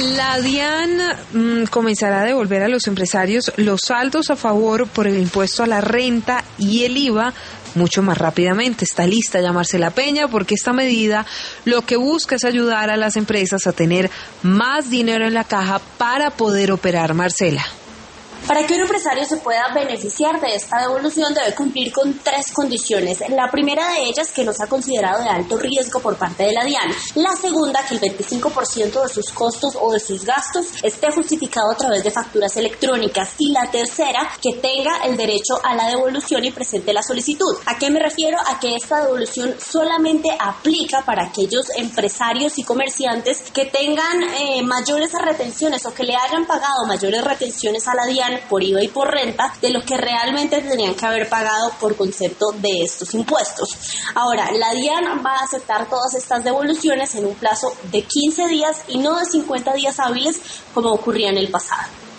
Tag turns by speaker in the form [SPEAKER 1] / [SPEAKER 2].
[SPEAKER 1] La DIAN comenzará a devolver a los empresarios los saldos a favor por el impuesto a la renta y el IVA mucho más rápidamente. Está lista ya Marcela Peña, porque esta medida lo que busca es ayudar a las empresas a tener más dinero en la caja para poder operar. Marcela.
[SPEAKER 2] Para que un empresario se pueda beneficiar de esta devolución debe cumplir con 3 condiciones. La primera de ellas, que no sea considerado de alto riesgo por parte de la DIAN. La segunda, que el 25% de sus costos o de sus gastos esté justificado a través de facturas electrónicas. Y la tercera, que tenga el derecho a la devolución y presente la solicitud. ¿A qué me refiero? A que esta devolución solamente aplica para aquellos empresarios y comerciantes que tengan mayores retenciones o que le hayan pagado mayores retenciones a la DIAN por IVA y por renta de lo que realmente tendrían que haber pagado por concepto de estos impuestos. Ahora, la DIAN va a aceptar todas estas devoluciones en un plazo de 15 días y no de 50 días hábiles como ocurría en el pasado.